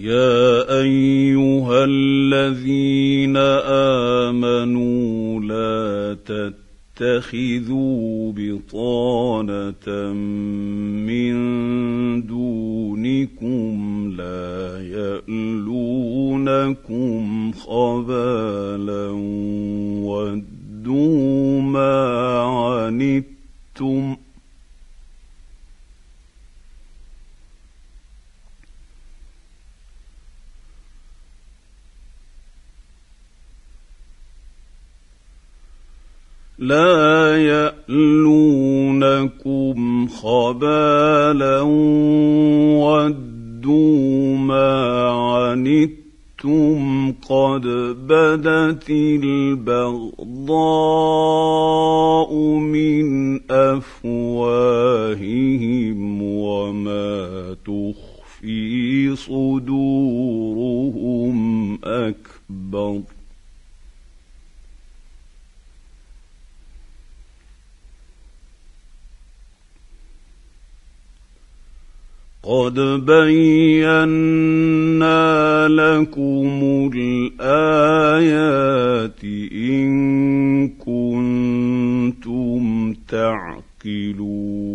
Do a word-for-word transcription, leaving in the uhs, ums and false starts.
يا أيها الذين آمنوا لا تتخذوا بطانة من دونكم لا يألونكم خبالا ودوا ما عنتم لا يألونكم خبالا ودوا ما عنتم قد بدت البغضاء من أفواههم وما تخفي صدورهم أكبر قد بينا لكم الآيات إن كنتم تعقلون